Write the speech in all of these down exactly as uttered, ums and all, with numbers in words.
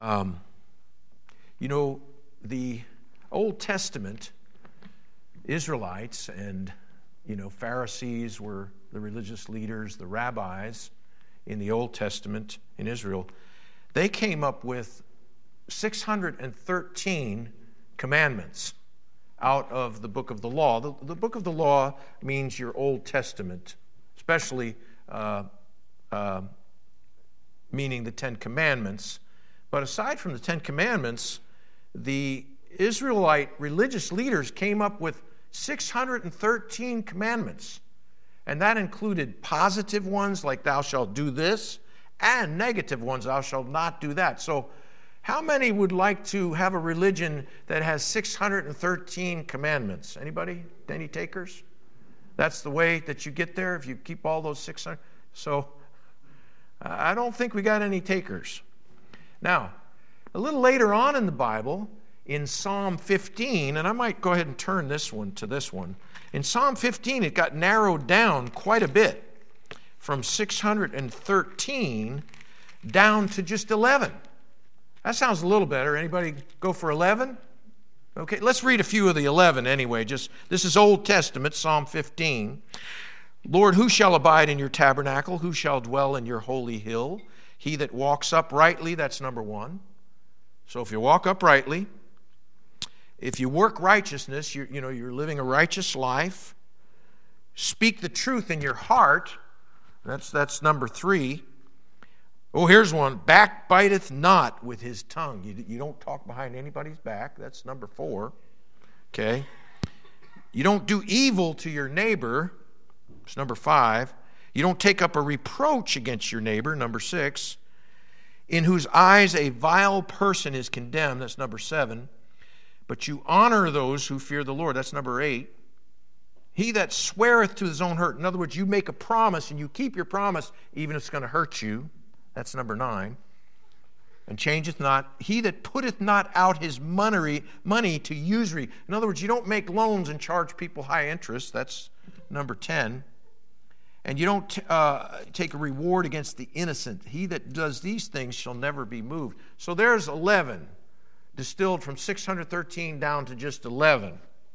Um, you know, the Old Testament Israelites and, you know, Pharisees were the religious leaders, the rabbis in the Old Testament in Israel. They came up with six hundred thirteen commandments out of the book of the law. The, the book of the law means your Old Testament, especially uh, uh, meaning the Ten Commandments. But aside from the Ten Commandments, the Israelite religious leaders came up with six hundred thirteen commandments. And that included positive ones like thou shalt do this, and negative ones, thou shalt not do that. So how many would like to have a religion that has six hundred thirteen commandments? Anybody? Any takers? That's the way that you get there if you keep all those six hundred. So I don't think we got any takers. Now, a little later on in the Bible, in Psalm fifteen, and I might go ahead and turn this one to this one. In Psalm fifteen, it got narrowed down quite a bit from six hundred thirteen down to just eleven. That sounds a little better. Anybody go for eleven? Okay, let's read a few of the eleven anyway. Just this is Old Testament, Psalm fifteen. Lord, who shall abide in your tabernacle? Who shall dwell in your holy hill? He that walks uprightly, that's number one. So if you walk uprightly, if you work righteousness, you're, you know, you're living a righteous life. Speak the truth in your heart. That's, that's number three. Oh, here's one. Backbiteth not with his tongue. You, you don't talk behind anybody's back. That's number four. Okay. You don't do evil to your neighbor. It's number five. You don't take up a reproach against your neighbor. Number six. In whose eyes a vile person is condemned. That's number seven. But you honor those who fear the Lord. That's number eight. He that sweareth to his own hurt. In other words, you make a promise and you keep your promise even if it's going to hurt you. That's number nine. And changeth not. He that putteth not out his money, money to usury. In other words, you don't make loans and charge people high interest. That's number ten. And you don't uh, take a reward against the innocent. He that does these things shall never be moved. So there's eleven, distilled from six hundred thirteen down to just eleven.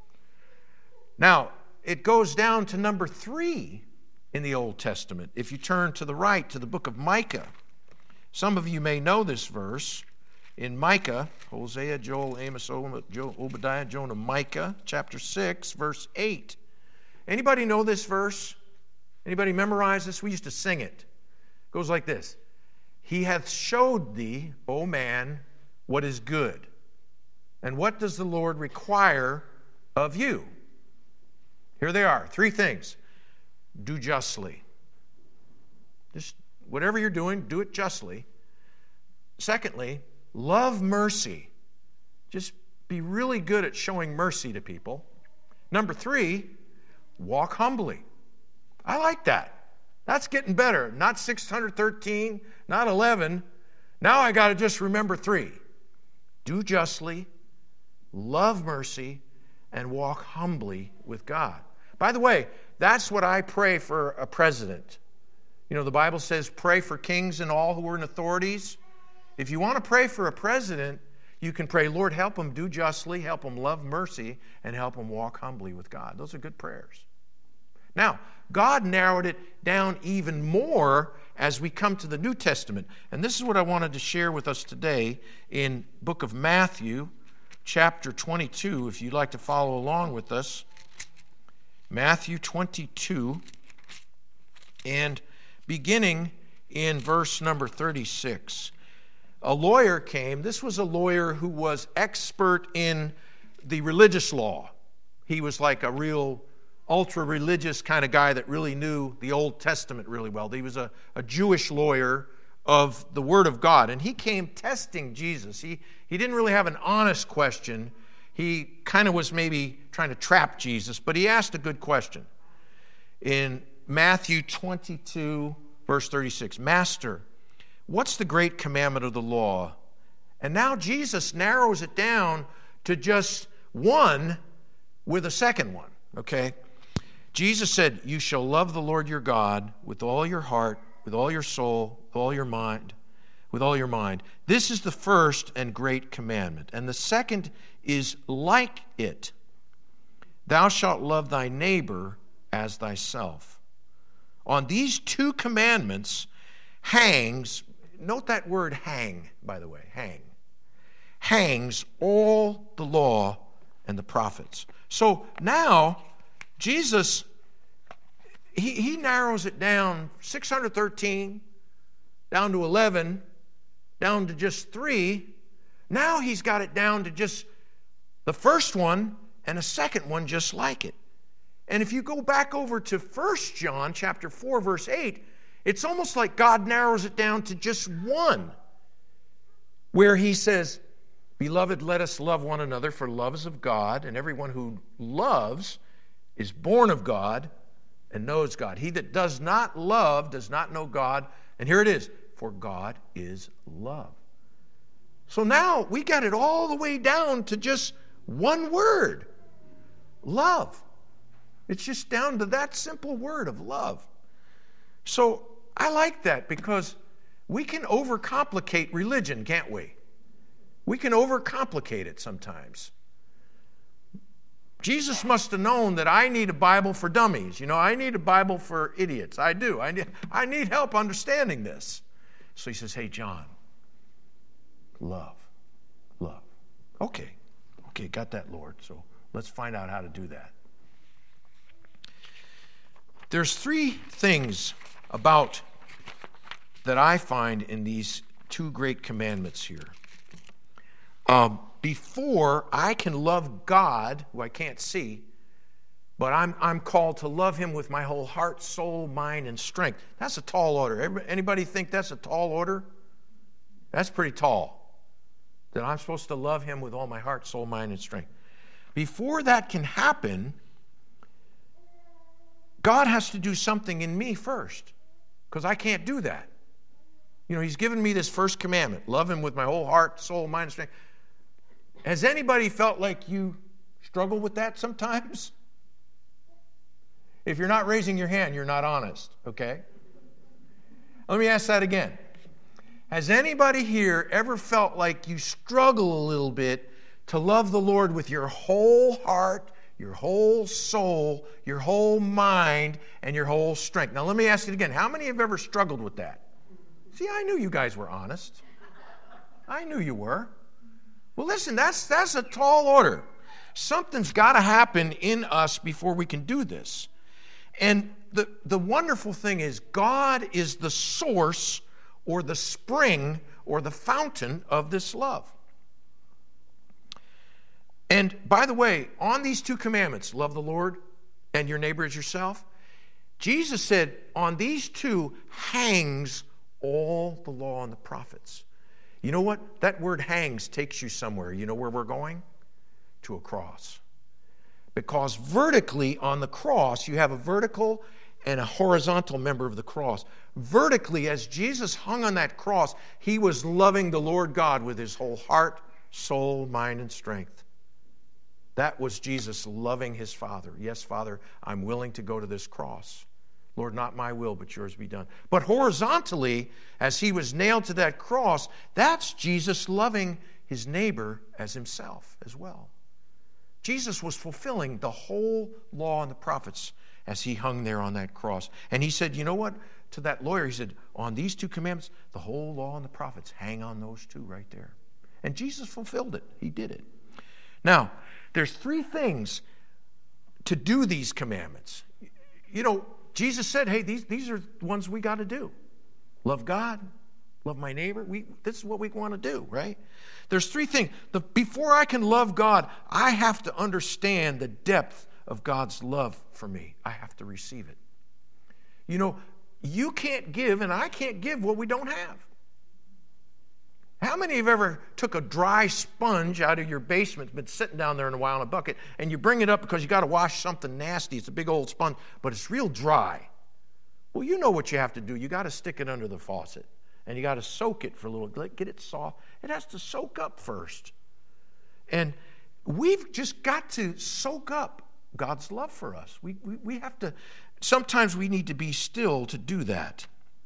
Now, it goes down to number three in the Old Testament. If you turn to the right to the book of Micah, some of you may know this verse. In Micah, Hosea, Joel, Amos, Obadiah, Jonah, Micah, chapter six, verse eight. Anybody know this verse? Anybody memorize this? We used to sing it. It goes like this. He hath showed thee, O man, what is good. And what does the Lord require of you? Here they are. Three things. Do justly. Just whatever you're doing, do it justly. Secondly, love mercy. Just be really good at showing mercy to people. Number three, walk humbly. I like that. That's getting better. Not six hundred thirteen, not eleven. Now I got to just remember three. Do justly, love mercy, and walk humbly with God. By the way, that's what I pray for a president. You know, the Bible says pray for kings and all who are in authorities. If you want to pray for a president, you can pray, Lord, help him do justly, help him love mercy, and help him walk humbly with God. Those are good prayers. Now, God narrowed it down even more as we come to the New Testament. And this is what I wanted to share with us today in book of Matthew, chapter twenty-two, if you'd like to follow along with us. Matthew twenty-two, and beginning in verse number thirty-six. A lawyer came. This was a lawyer who was expert in the religious law. He was like a real ultra-religious kind of guy that really knew the Old Testament really well. He was a, a Jewish lawyer of the Word of God. And he came testing Jesus. He, he didn't really have an honest question. He kind of was maybe trying to trap Jesus, but he asked a good question. In Matthew twenty-two, verse thirty-six, Master, what's the great commandment of the law? And now Jesus narrows it down to just one with a second one, okay? Jesus said, you shall love the Lord your God with all your heart, with all your soul, with all your mind, with all your mind. This is the first and great commandment. And the second is like it. Thou shalt love thy neighbor as thyself. On these two commandments hangs, note that word hang, by the way, hang, hangs all the law and the prophets. So now, Jesus, he, he narrows it down, six hundred thirteen, down to eleven, down to just three. Now he's got it down to just the first one and a second one just like it. And if you go back over to First John chapter four, verse eight, it's almost like God narrows it down to just one, where he says, Beloved, let us love one another, for love is of God, and everyone who loves is born of God and knows God. He that does not love does not know God. And here it is, for God is love. So now we got it all the way down to just one word, love. It's just down to that simple word of love. So I like that because we can overcomplicate religion, can't we? We can overcomplicate it sometimes. Jesus must have known that I need a Bible for dummies. You know, I need a Bible for idiots. I do. I need, I need help understanding this. So he says, hey, John, love, love. Okay, okay, got that, Lord. So let's find out how to do that. There's three things about that I find in these two great commandments here. Um, before I can love God, who I can't see, but I'm, I'm called to love him with my whole heart, soul, mind, and strength. That's a tall order. Everybody, anybody think that's a tall order? That's pretty tall. That I'm supposed to love him with all my heart, soul, mind, and strength. Before that can happen, God has to do something in me first, because I can't do that. You know, he's given me this first commandment, love him with my whole heart, soul, mind, and strength. Has anybody felt like you struggle with that sometimes? If you're not raising your hand, you're not honest, okay? Let me ask that again. Has anybody here ever felt like you struggle a little bit to love the Lord with your whole heart, your whole soul, your whole mind, and your whole strength? Now let me ask it again. How many have ever struggled with that? See, I knew you guys were honest. I knew you were. Well, listen, that's that's a tall order. Something's got to happen in us before we can do this. And the, the wonderful thing is God is the source or the spring or the fountain of this love. And by the way, on these two commandments, love the Lord and your neighbor as yourself, Jesus said on these two hangs all the law and the prophets. You know what? That word hangs takes you somewhere. You know where we're going? To a cross. Because vertically on the cross, you have a vertical and a horizontal member of the cross. Vertically, as Jesus hung on that cross, he was loving the Lord God with his whole heart, soul, mind, and strength. That was Jesus loving his Father. Yes, Father, I'm willing to go to this cross. Lord, not my will, but yours be done. But horizontally, as he was nailed to that cross, that's Jesus loving his neighbor as himself as well. Jesus was fulfilling the whole law and the prophets as he hung there on that cross. And he said, you know what? To that lawyer, he said, on these two commandments, the whole law and the prophets hang on those two right there. And Jesus fulfilled it. He did it. Now, there's three things to do these commandments. You know, Jesus said, hey, these, these are the ones we got to do. Love God, love my neighbor. We, this is what we want to do, right? There's three things. The, before I can love God, I have to understand the depth of God's love for me. I have to receive it. You know, you can't give and I can't give what we don't have. How many have ever took a dry sponge out of your basement, been sitting down there in a while in a bucket, and you bring it up because you got to wash something nasty. It's a big old sponge, but it's real dry. Well, you know what you have to do. You got to stick it under the faucet, and you got to soak it for a little, get it soft. It has to soak up first. And we've just got to soak up God's love for us. We, we, we have to, sometimes we need to be still to do that.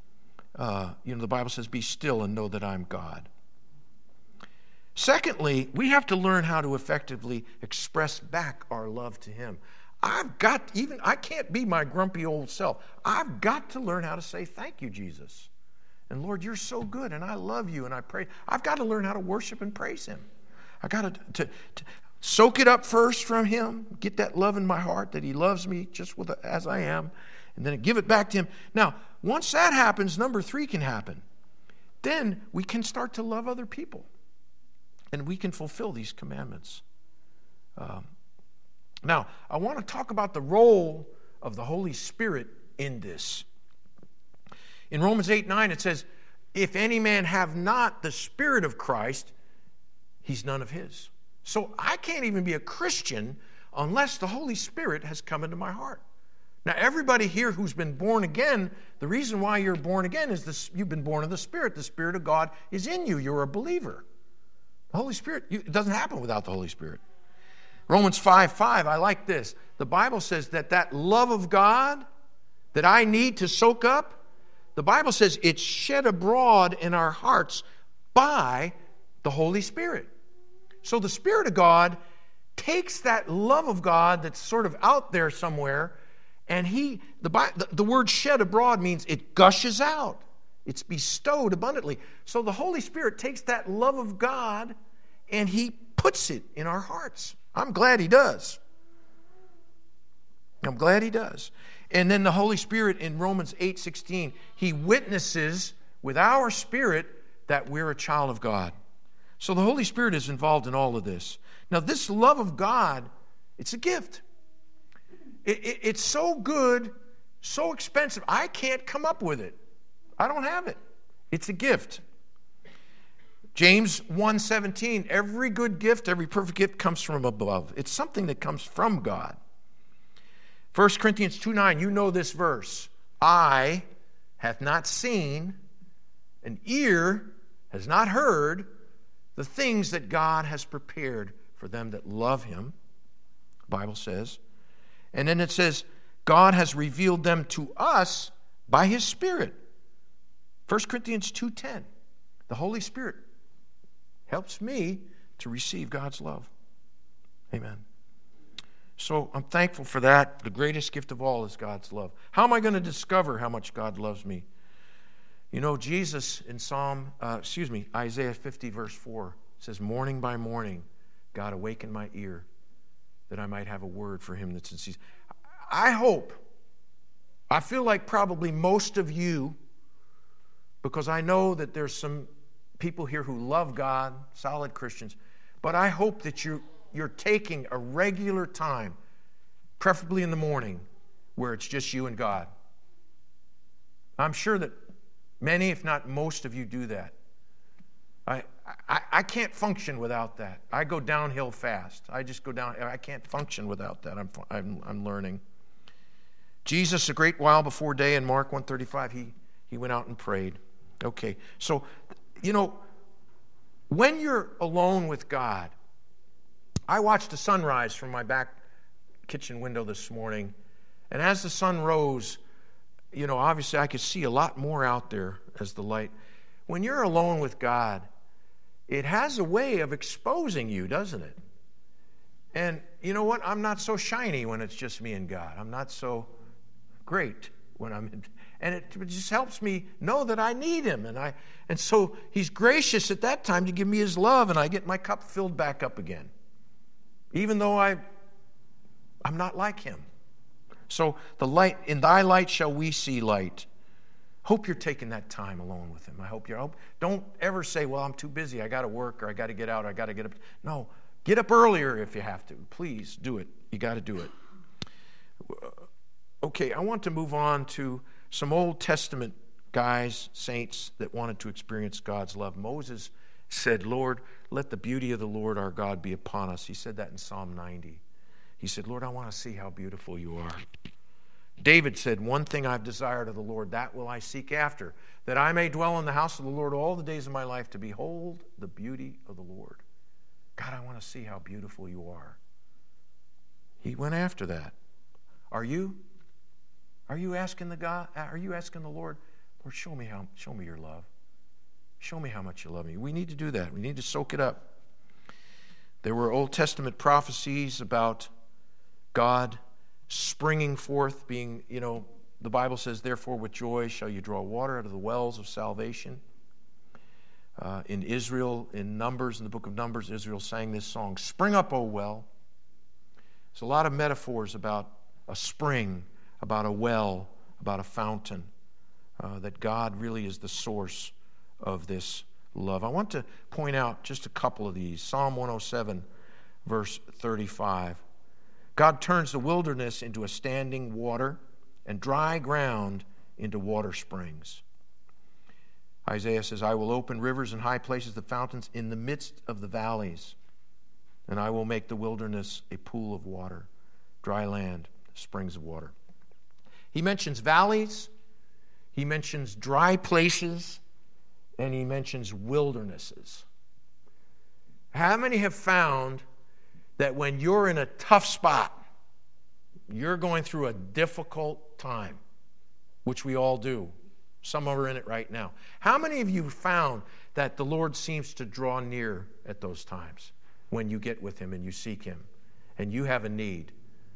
Uh, you know, the Bible says, be still and know that I'm God. Secondly, we have to learn how to effectively express back our love to him. I've got, even, I can't be my grumpy old self. I've got to learn how to say, thank you, Jesus. And Lord, you're so good, and I love you, and I pray. I've got to learn how to worship and praise him. I've got to, to, to soak it up first from him, get that love in my heart that he loves me just with as I am, and then give it back to him. Now, once that happens, number three can happen. Then we can start to love other people, and we can fulfill these commandments. Um, now, I want to talk about the role of the Holy Spirit in this. In Romans eight nine, it says, if any man have not the Spirit of Christ, he's none of his. So I can't even be a Christian unless the Holy Spirit has come into my heart. Now, everybody here who's been born again, the reason why you're born again is this: you've been born of the Spirit. The Spirit of God is in you. You're a believer. The Holy Spirit, you, it doesn't happen without the Holy Spirit. Romans five five, I like this. The Bible says that that love of God that I need to soak up, the Bible says it's shed abroad in our hearts by the Holy Spirit. So the Spirit of God takes that love of God that's sort of out there somewhere, and he, the, the word shed abroad means it gushes out. It's bestowed abundantly. So the Holy Spirit takes that love of God and he puts it in our hearts. I'm glad he does. I'm glad he does. And then the Holy Spirit in Romans eight sixteen, he witnesses with our spirit that we're a child of God. So the Holy Spirit is involved in all of this. Now, this love of God, it's a gift. It, it, it's so good, so expensive, I can't come up with it. I don't have it. It's a gift. James one seventeen, every good gift, every perfect gift comes from above. It's something that comes from God. First Corinthians two nine, you know this verse. Eye hath not seen, an ear has not heard the things that God has prepared for them that love him, the Bible says. And then it says, God has revealed them to us by his Spirit. First Corinthians two ten, the Holy Spirit helps me to receive God's love. Amen. So I'm thankful for that. The greatest gift of all is God's love. How am I going to discover how much God loves me? You know, Jesus in Psalm, uh, excuse me, Isaiah fifty verse four says, morning by morning, God awakened my ear that I might have a word for him that's in season. I hope, I feel like probably most of you, because I know that there's some people here who love God, solid Christians, but I hope that you, you're taking a regular time, preferably in the morning, where it's just you and God. I'm sure that many, if not most of you, do that. I, I, I can't function without that. I go downhill fast. I just go down. I can't function without that. I'm, I'm, I'm learning. Jesus, a great while before day, in Mark one thirty-five, he, he went out and prayed. Okay, so, you know, when you're alone with God, I watched the sunrise from my back kitchen window this morning, and as the sun rose, you know, obviously I could see a lot more out there as the light. When you're alone with God, it has a way of exposing you, doesn't it? And you know what? I'm not so shiny when it's just me and God. I'm not so great when I'm in, and it just helps me know that I need him. And I and so he's gracious at that time to give me his love, and I get my cup filled back up again. Even though I I'm not like him. So the light, in thy light shall we see light. Hope you're taking that time alone with him. I hope you're hope, don't ever say, well, I'm too busy, I gotta work, or I gotta get out, or I gotta get up. No, get up earlier if you have to. Please do it. You gotta do it. Okay, I want to move on to some Old Testament guys, saints, that wanted to experience God's love. Moses said, Lord, let the beauty of the Lord our God be upon us. He said that in Psalm ninety. He said, Lord, I want to see how beautiful you are. David said, one thing I've desired of the Lord, that will I seek after, that I may dwell in the house of the Lord all the days of my life, to behold the beauty of the Lord. God, I want to see how beautiful you are. He went after that. Are you? Are you asking the God? Are you asking the Lord, Lord, show me how, show me your love. Show me how much you love me. We need to do that. We need to soak it up. There were Old Testament prophecies about God springing forth, being, you know, the Bible says, therefore with joy shall you draw water out of the wells of salvation. Uh, in Israel, in Numbers, in the book of Numbers, Israel sang this song, Spring up, O well. There's a lot of metaphors about a spring, about a well, about a fountain, uh, that God really is the source of this love. I want to point out just a couple of these. Psalm one oh seven, verse thirty-five. God turns the wilderness into a standing water and dry ground into water springs. Isaiah says, I will open rivers in high places, the fountains in the midst of the valleys, and I will make the wilderness a pool of water, dry land, springs of water. He mentions valleys, he mentions dry places, and he mentions wildernesses. How many have found that when you're in a tough spot, you're going through a difficult time, which we all do? Some are in it right now. How many of you found that the Lord seems to draw near at those times when you get with him and you seek him and you have a need?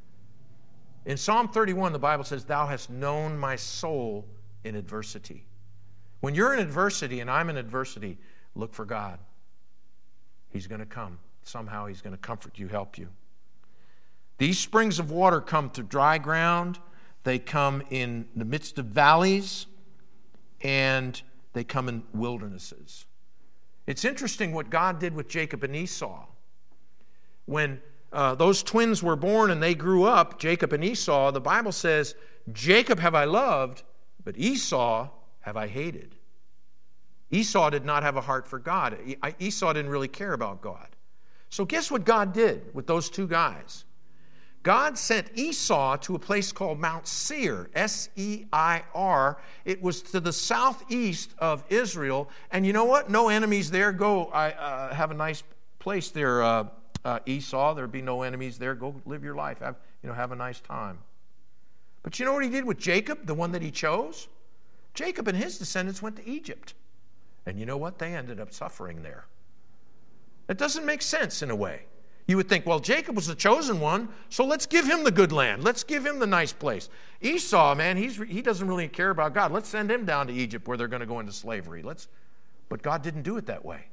In Psalm thirty-one, the Bible says, thou hast known my soul in adversity. When you're in adversity and I'm in adversity, look for God. He's going to come. Somehow he's going to comfort you, help you. These springs of water come to dry ground. They come in the midst of valleys, and they come in wildernesses. It's interesting what God did with Jacob and Esau. When uh, those twins were born and they grew up, Jacob and Esau, the Bible says, Jacob have I loved, but Esau have I hated. Esau did not have a heart for God. Esau didn't really care about God. So guess what God did with those two guys? God sent Esau to a place called Mount Seir, S E I R. It was to the southeast of Israel. And you know what? No enemies there. Go I, uh, have a nice place there, uh, uh, Esau. There'd be no enemies there. Go live your life. Have, you know, have a nice time. But you know what he did with Jacob, the one that he chose? Jacob and his descendants went to Egypt. And you know what? They ended up suffering there. It doesn't make sense in a way. You would think, well, Jacob was the chosen one, so let's give him the good land. Let's give him the nice place. Esau, man, he's, he doesn't really care about God. Let's send him down to Egypt where they're going to go into slavery. Let's, but God didn't do it that way.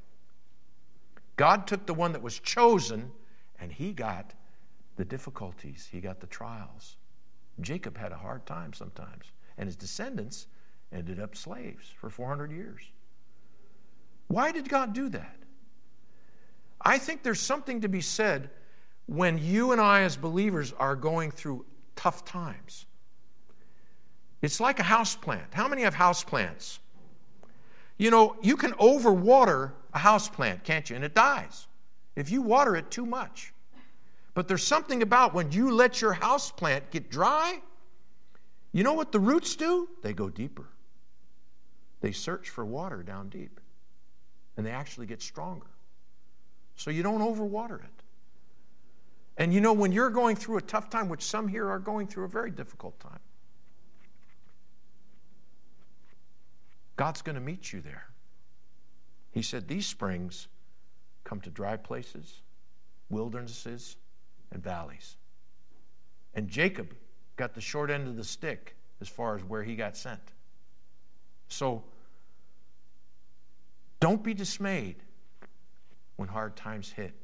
God took the one that was chosen, and he got the difficulties. He got the trials. Jacob had a hard time sometimes, and his descendants ended up slaves for four hundred years. Why did God do that? I think there's something to be said when you and I as believers are going through tough times. It's like a house plant. How many have house plants? You know, you can overwater a house plant, can't you? And it dies if you water it too much. But there's something about when you let your house plant get dry, you know what the roots do? They go deeper. They search for water down deep. And they actually get stronger. So you don't overwater it. And you know, when you're going through a tough time, which some here are going through a very difficult time, God's going to meet you there. He said, these springs come to dry places, wildernesses, and valleys. And Jacob got the short end of the stick as far as where he got sent. So don't be dismayed when hard times hit.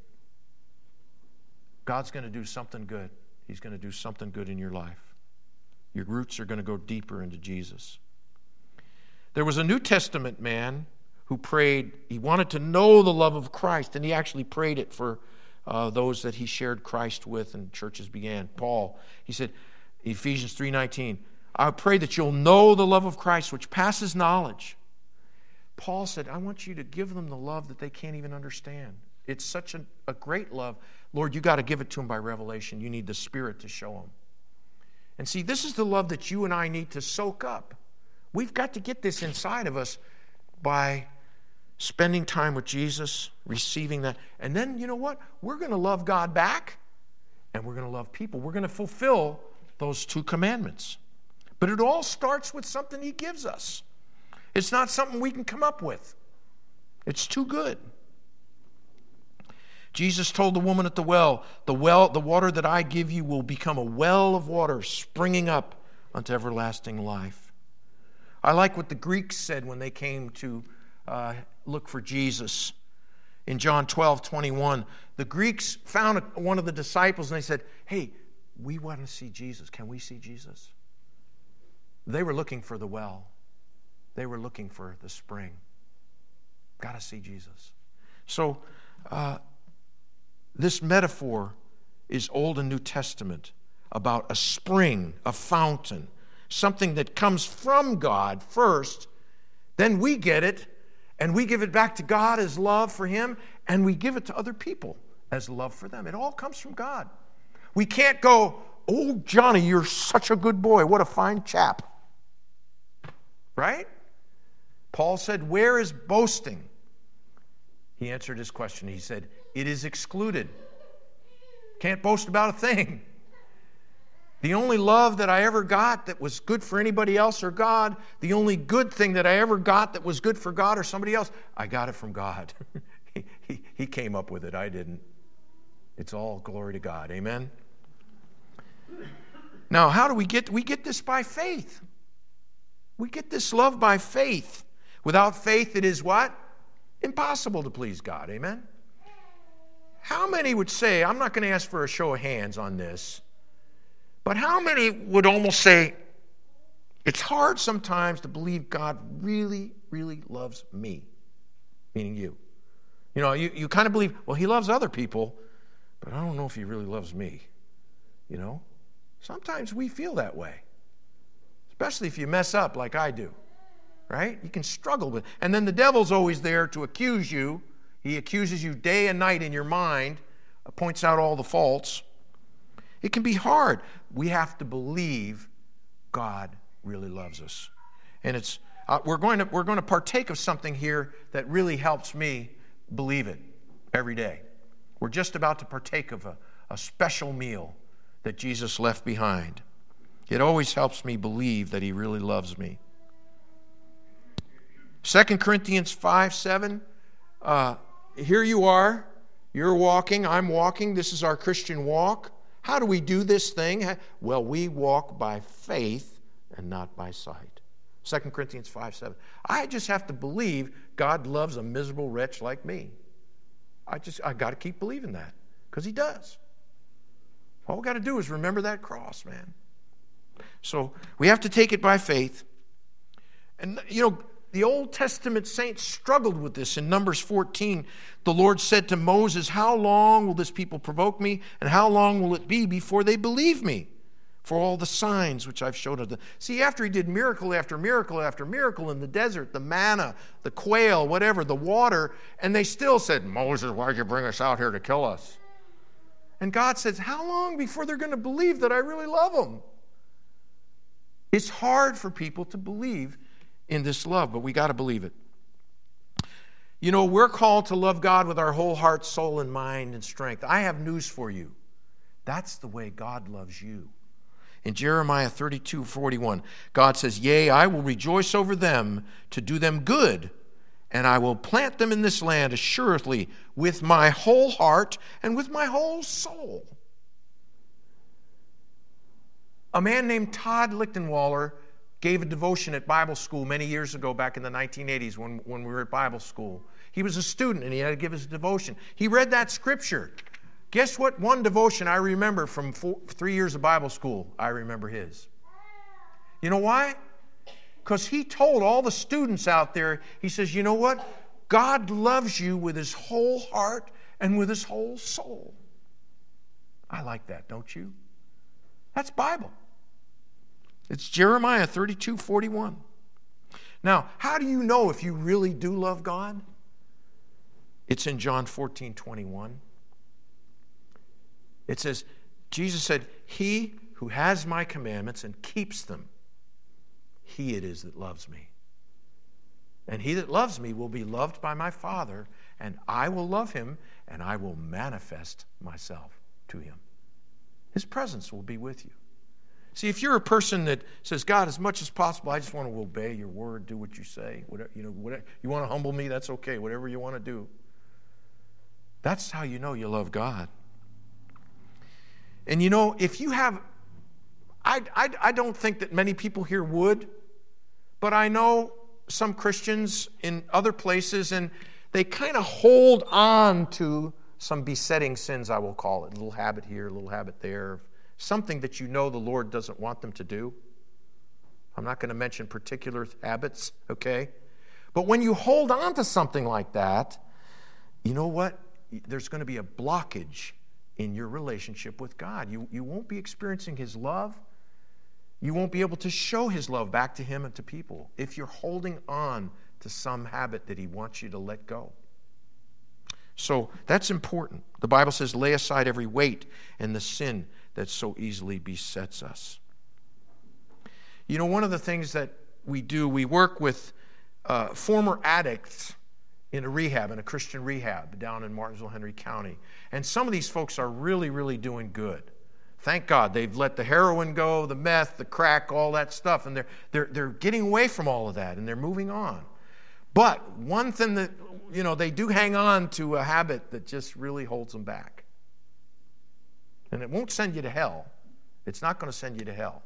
God's going to do something good. He's going to do something good in your life. Your roots are going to go deeper into Jesus. There was a New Testament man who prayed. He wanted to know the love of Christ, and he actually prayed it for uh, those that he shared Christ with and churches began. Paul, he said, Ephesians three nineteen, I pray that you'll know the love of Christ, which passes knowledge. Paul said, I want you to give them the love that they can't even understand. It's such a, a great love. Lord, you got to give it to them by revelation. You need the Spirit to show them. And see, this is the love that you and I need to soak up. We've got to get this inside of us by spending time with Jesus, receiving that. And then, you know what? We're going to love God back, and we're going to love people. We're going to fulfill those two commandments. But it all starts with something he gives us. It's not something we can come up with. It's too good. Jesus told the woman at the well, the well, the water that I give you will become a well of water springing up unto everlasting life. I like what the Greeks said when they came to uh, look for Jesus. In John twelve twenty-one, the Greeks found one of the disciples and they said, hey, we want to see Jesus. Can we see Jesus? They were looking for the well. They were looking for the spring. Got to see Jesus. So, uh, this metaphor is Old and New Testament about a spring, a fountain, something that comes from God first, then we get it, and we give it back to God as love for Him, and we give it to other people as love for them. It all comes from God. We can't go, oh, Johnny, you're such a good boy. What a fine chap. Right? Paul said, where is boasting? He answered his question. He said, it is excluded. Can't boast about a thing. The only love that I ever got that was good for anybody else or God, the only good thing that I ever got that was good for God or somebody else, I got it from God. he, he, he came up with it. I didn't. It's all glory to God. Amen? Now, how do we get, we get this by faith. We get this love by faith. Without faith, it is what? Impossible to please God. Amen? How many would say, I'm not going to ask for a show of hands on this, but how many would almost say, it's hard sometimes to believe God really, really loves me, meaning you. You know, you, you kind of believe, well, He loves other people, but I don't know if He really loves me. You know? Sometimes we feel that way, especially if you mess up like I do. Right? You can struggle with it. And then the devil's always there to accuse you. He accuses you day and night in your mind, points out all the faults. It can be hard. We have to believe God really loves us. And it's uh, we're going to we're going to partake of something here that really helps me believe it every day. We're just about to partake of a, a special meal that Jesus left behind. It always helps me believe that He really loves me. Second Corinthians five seven, uh, here you are, you're walking, I'm walking, this is our Christian walk. How do we do this thing? Well, we walk by faith and not by sight. Second Corinthians five seven. I just have to believe God loves a miserable wretch like me. I just, I got to keep believing that, because He does. All we got to do is remember that cross, man. So we have to take it by faith. And, you know, the Old Testament saints struggled with this. In Numbers fourteen, the Lord said to Moses, how long will this people provoke me, and how long will it be before they believe me for all the signs which I've showed them? See, after He did miracle after miracle after miracle in the desert, the manna, the quail, whatever, the water, and they still said, Moses, why'd you bring us out here to kill us? And God says, how long before they're going to believe that I really love them? It's hard for people to believe in this love, but we got to believe it. You know, we're called to love God with our whole heart, soul, and mind and strength. I have news for you. That's the way God loves you. In Jeremiah thirty-two forty-one, God says, yea, I will rejoice over them to do them good, and I will plant them in this land assuredly with my whole heart and with my whole soul. A man named Todd Lichtenwaller gave a devotion at Bible school many years ago, back in the nineteen eighties when, when we were at Bible school. He was a student and he had to give his devotion. He read that scripture. Guess what one devotion I remember from four, three years of Bible school? I remember his. You know why? Because he told all the students out there, he says, you know what? God loves you with His whole heart and with His whole soul. I like that, don't you? That's Bible. It's Jeremiah thirty-two forty-one. Now, how do you know if you really do love God? It's in John fourteen twenty-one. It says, Jesus said, he who has my commandments and keeps them, he it is that loves me. And he that loves me will be loved by my Father, and I will love him, and I will manifest myself to him. His presence will be with you. See, if you're a person that says, God, as much as possible, I just want to obey your word, do what you say. Whatever, you know, whatever, you want to humble me, that's okay. Whatever you want to do. That's how you know you love God. And you know, if you have, I, I, I don't think that many people here would, but I know some Christians in other places, and they kind of hold on to some besetting sins, I will call it. A little habit here, a little habit there. Something that you know the Lord doesn't want them to do. I'm not going to mention particular habits, okay? But when you hold on to something like that, you know what? There's going to be a blockage in your relationship with God. You, you won't be experiencing His love. You won't be able to show His love back to Him and to people if you're holding on to some habit that He wants you to let go. So that's important. The Bible says, lay aside every weight and the sin that so easily besets us. You know, one of the things that we do, we work with uh, former addicts in a rehab, in a Christian rehab down in Martinsville, Henry County. And some of these folks are really, really doing good. Thank God they've let the heroin go, the meth, the crack, all that stuff, and they're, they're, they're getting away from all of that, and they're moving on. But one thing that, you know, they do hang on to a habit that just really holds them back. And it won't send you to hell. It's not going to send you to hell.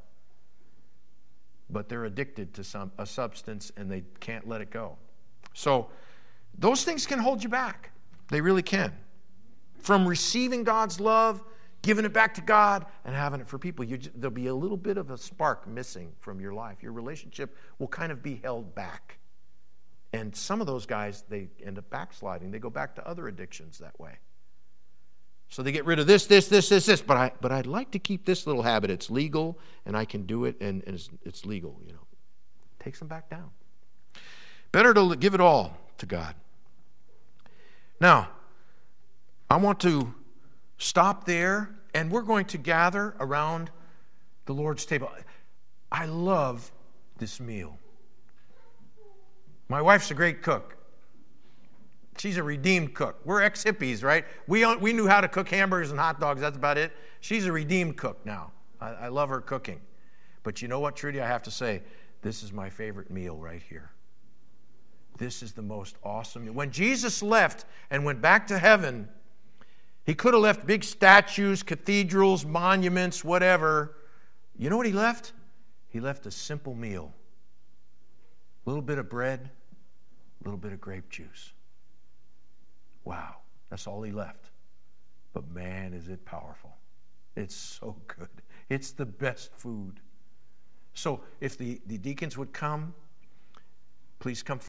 But they're addicted to some a substance, and they can't let it go. So those things can hold you back. They really can. From receiving God's love, giving it back to God, and having it for people. You, there'll be a little bit of a spark missing from your life. Your relationship will kind of be held back. And some of those guys, they end up backsliding. They go back to other addictions that way. So they get rid of this, this, this, this, this. But, I, but I'd like to keep this little habit. It's legal, and I can do it, and, and it's, it's legal, you know. Takes them back down. Better to give it all to God. Now, I want to stop there, and we're going to gather around the Lord's table. I love this meal. My wife's a great cook. She's a redeemed cook. We're ex-hippies, right? We we knew how to cook hamburgers and hot dogs. That's about it. She's a redeemed cook now. I, I love her cooking. But you know what, Trudy? I have to say, this is my favorite meal right here. This is the most awesome meal. When Jesus left and went back to heaven, He could have left big statues, cathedrals, monuments, whatever. You know what He left? He left a simple meal. A little bit of bread, a little bit of grape juice. Wow, that's all He left. But man, is it powerful. It's so good. It's the best food. So if the, the deacons would come, please come